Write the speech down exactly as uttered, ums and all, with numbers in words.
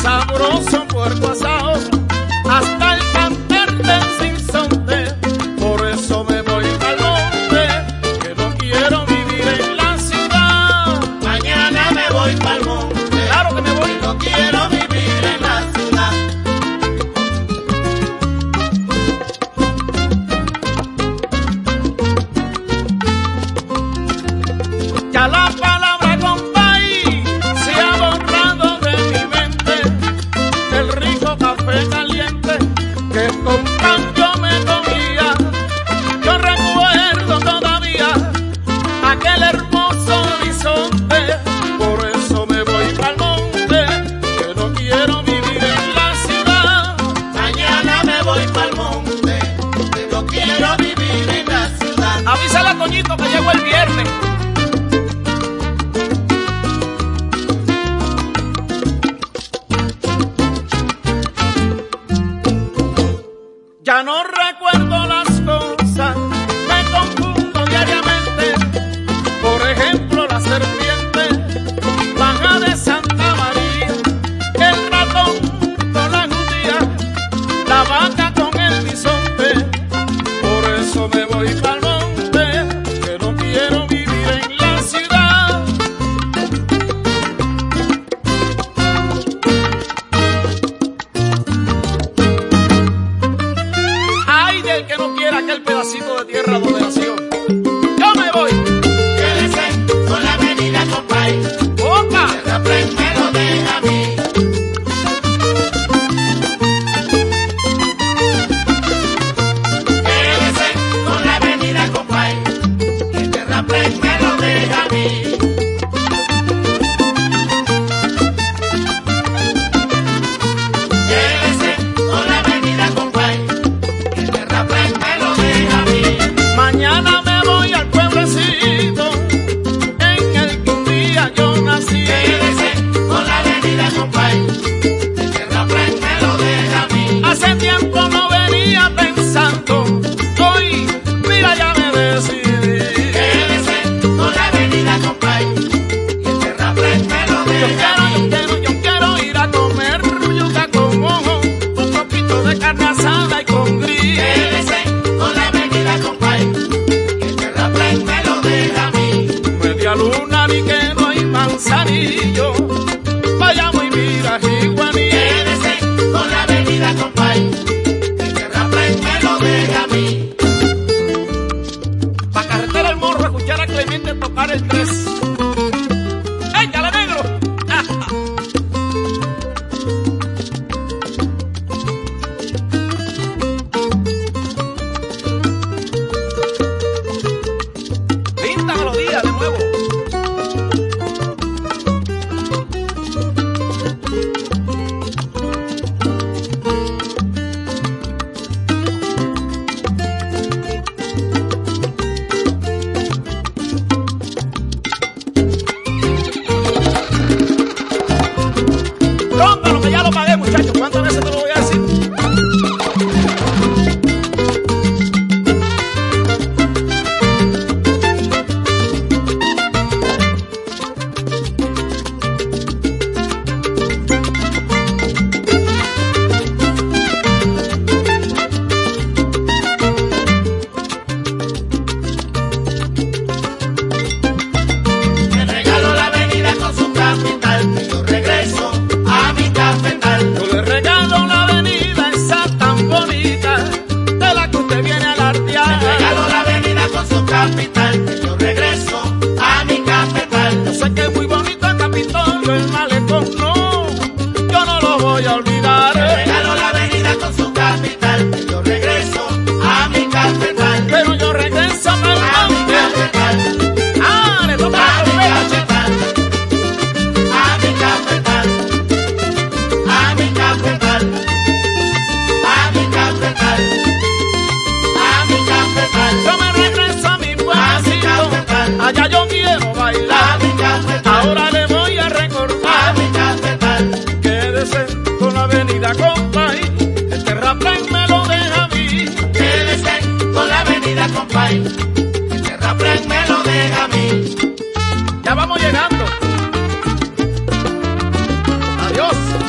sabroso puerco asado, hasta el cantar del sinsonte. Por eso me voy al monte, que no quiero vivir en la ciudad. Mañana me voy pa'l monte, Claro que me voy. no quiero vivir en la ciudad. Ya la palabra compay se ha borrado de mi mente, el rico café caliente que con pan yo me comía. Yo recuerdo todavía aquel hermoso horizonte. Por eso me voy pa'l monte, que no quiero vivir en la ciudad. Mañana me voy pa'l monte, que no quiero vivir en la ciudad. Avísale a Toñito que llegó el viernes. Ya no recuerdo las cosas, me confundo diariamente. Por ejemplo, la serpiente baja de Santa María, el ratón con la judía, la vaca con el bisonte. Por eso me voy pa'l monte, que no quiero vivir en la ciudad. Ay del que no quiera aquel pedacito de tierra donde nació. Yo me voy. Quédese con la avenida compay, ¡Opa! el Raprén me lo deja a mí. Quédese con la avenida compay, el Raprén me lo deja a mí. Quédese con la avenida compay, el Raprén me lo deja a mí. Mañana me voy al pueblecito en el que un día yo nací. Quédese con la avenida compay, el Raprén me lo deja a mí. Hace tiempo no venía pensando, hoy mira ya me decidí. Quédese con la avenida compay, el Raprén me lo Yo deja a quiero, yo mí. quiero, yo quiero ir a comer yuca con ojo, un poquito de carne asada y con gris. Quédese con la avenida compay, el Raprén me lo deja a mí. Media luna ni que no hay manzanillo, vayamos y mira Jiguaní. Quédese con la avenida compay, el Raprén me lo deja a mí. Pa' carretera el morro, escuchar a Clemente tocar el tres. ¡Échale, negro! Linda melodía de nuevo. Rómpalo, que ya lo pagué, muchachos. ¿Cuántas veces te lo voy a decir? Me regalo la avenida con su capital, que yo regreso a mi cafetal. Yo le regalo la avenida esa tan bonita, de la que usted viene a Me alardear. regalo la avenida con su capital, que yo regreso a mi cafetal. Yo sé que es muy bonito el Capitolio, el malecón, no, yo no lo voy a olvidar. Me regalo la avenida con su capital, que yo regreso a mi cafetal. Pero yo regreso para el A mi monte. cafetal, Ah, le toca a a mi la cafetal, a mi cafetal, a mi cafetal, a mi cafetal, a mi cafetal, Yo me regreso a mi a mi pueblecito, cafetal, allá yo quiero a bailar. mi cafetal, Ahora le voy a a recordar, mi cafetal. quédese con la avenida compay, este Raprén me lo deja a mí. Quédese con la avenida compay, este Raprén me lo deja a mí. Ya vamos llegando. Adiós.